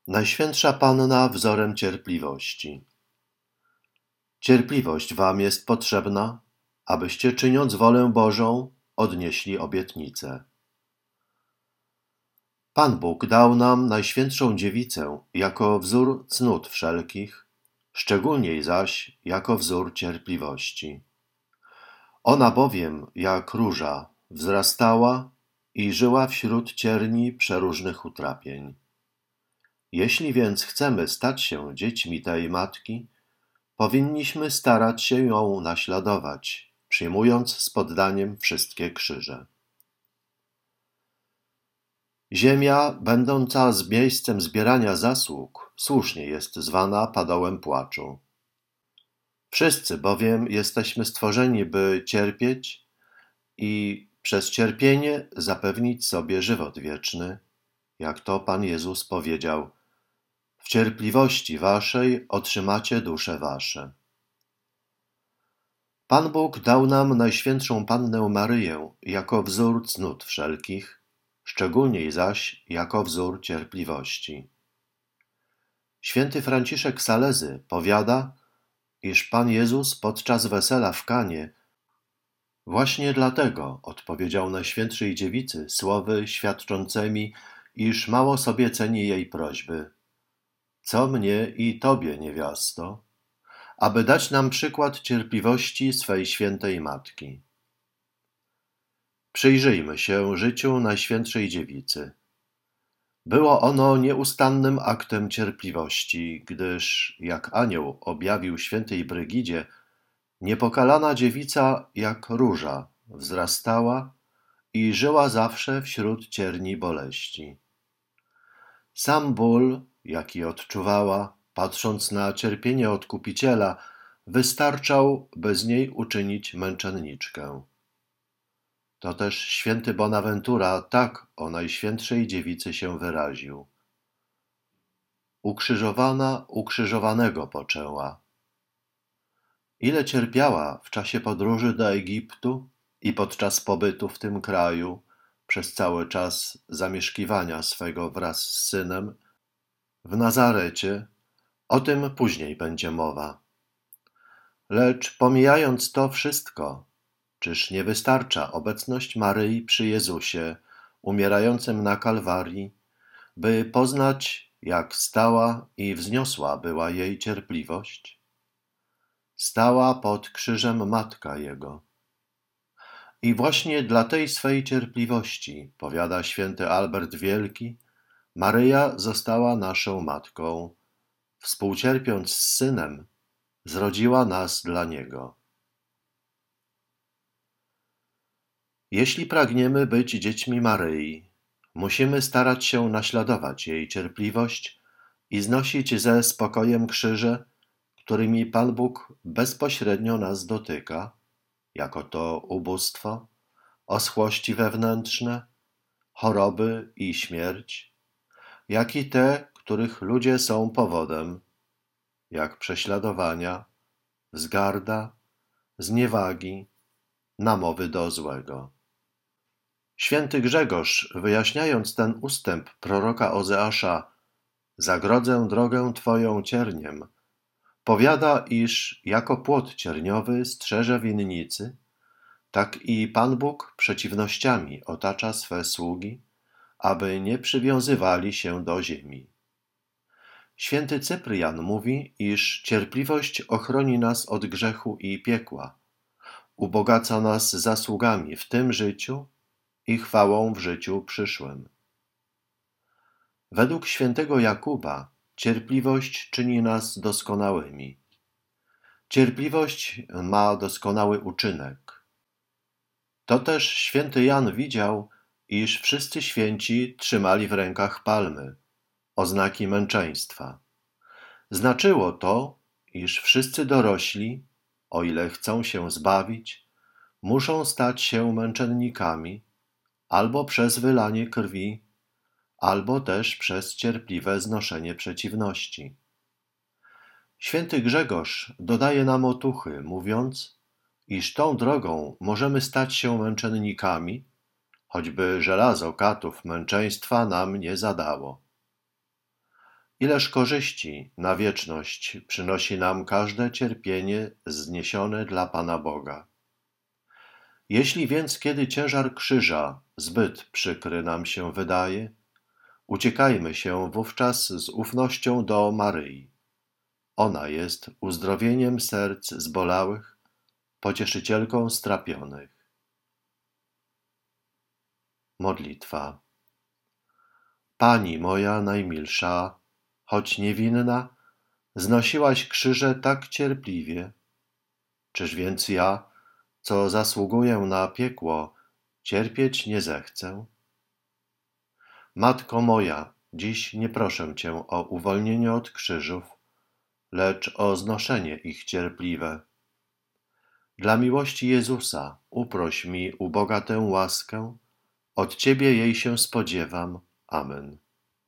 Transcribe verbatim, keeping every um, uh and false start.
Najświętsza Panna wzorem cierpliwości. Cierpliwość wam jest potrzebna, abyście, czyniąc wolę Bożą, odnieśli obietnicę. Pan Bóg dał nam Najświętszą Dziewicę jako wzór cnót wszelkich, szczególniej zaś jako wzór cierpliwości. Ona bowiem, jak róża, wzrastała i żyła wśród cierni przeróżnych utrapień. Jeśli więc chcemy stać się dziećmi tej matki, powinniśmy starać się ją naśladować, przyjmując z poddaniem wszystkie krzyże. Ziemia, będąca z miejscem zbierania zasług, słusznie jest zwana padołem płaczu. Wszyscy bowiem jesteśmy stworzeni, by cierpieć i przez cierpienie zapewnić sobie żywot wieczny, jak to Pan Jezus powiedział: w cierpliwości waszej otrzymacie dusze wasze. Pan Bóg dał nam Najświętszą Pannę Maryję jako wzór cnót wszelkich, szczególniej zaś jako wzór cierpliwości. Święty Franciszek Salezy powiada, iż Pan Jezus podczas wesela w Kanie właśnie dlatego odpowiedział Najświętszej Dziewicy słowy świadczącymi, iż mało sobie ceni jej prośby: co mnie i tobie, niewiasto, aby dać nam przykład cierpliwości swej świętej Matki. Przyjrzyjmy się życiu Najświętszej Dziewicy. Było ono nieustannym aktem cierpliwości, gdyż, jak anioł objawił świętej Brygidzie, niepokalana dziewica jak róża wzrastała i żyła zawsze wśród cierni boleści. Sam ból, jaki odczuwała, patrząc na cierpienie Odkupiciela, wystarczał, by z niej uczynić męczenniczkę. To też święty Bonaventura tak o Najświętszej Dziewicy się wyraził: ukrzyżowana ukrzyżowanego poczęła. Ile cierpiała w czasie podróży do Egiptu i podczas pobytu w tym kraju, przez cały czas zamieszkiwania swego wraz z synem w Nazarecie, o tym później będzie mowa. Lecz pomijając to wszystko, czyż nie wystarcza obecność Maryi przy Jezusie, umierającym na Kalwarii, by poznać, jak stała i wzniosła była jej cierpliwość? Stała pod krzyżem Matka Jego. I właśnie dla tej swej cierpliwości, powiada święty Albert Wielki, Maryja została naszą Matką, współcierpiąc z Synem, zrodziła nas dla Niego. Jeśli pragniemy być dziećmi Maryi, musimy starać się naśladować jej cierpliwość i znosić ze spokojem krzyże, którymi Pan Bóg bezpośrednio nas dotyka, jako to ubóstwo, oschłości wewnętrzne, choroby i śmierć, jak i te, których ludzie są powodem, jak prześladowania, wzgarda, zniewagi, namowy do złego. Święty Grzegorz, wyjaśniając ten ustęp proroka Ozeasza: zagrodzę drogę Twoją cierniem, powiada, iż jako płot cierniowy strzeże winnicy, tak i Pan Bóg przeciwnościami otacza swe sługi, aby nie przywiązywali się do ziemi. Święty Cyprian mówi, iż cierpliwość ochroni nas od grzechu i piekła, ubogaca nas zasługami w tym życiu i chwałą w życiu przyszłym. Według świętego Jakuba cierpliwość czyni nas doskonałymi. Cierpliwość ma doskonały uczynek. To też święty Jan widział, iż wszyscy święci trzymali w rękach palmy, oznaki męczeństwa. Znaczyło to, iż wszyscy dorośli, o ile chcą się zbawić, muszą stać się męczennikami albo przez wylanie krwi, albo też przez cierpliwe znoszenie przeciwności. Święty Grzegorz dodaje nam otuchy, mówiąc, iż tą drogą możemy stać się męczennikami, choćby żelazo katów męczeństwa nam nie zadało. Ileż korzyści na wieczność przynosi nam każde cierpienie zniesione dla Pana Boga. Jeśli więc kiedy ciężar krzyża zbyt przykry nam się wydaje, uciekajmy się wówczas z ufnością do Maryi. Ona jest uzdrowieniem serc zbolałych, pocieszycielką strapionych. Modlitwa. Pani moja najmilsza, choć niewinna, znosiłaś krzyże tak cierpliwie. Czyż więc ja, co zasługuję na piekło, cierpieć nie zechcę? Matko moja, dziś nie proszę Cię o uwolnienie od krzyżów, lecz o znoszenie ich cierpliwe. Dla miłości Jezusa uproś mi u Boga tę łaskę, od Ciebie jej się spodziewam. Amen.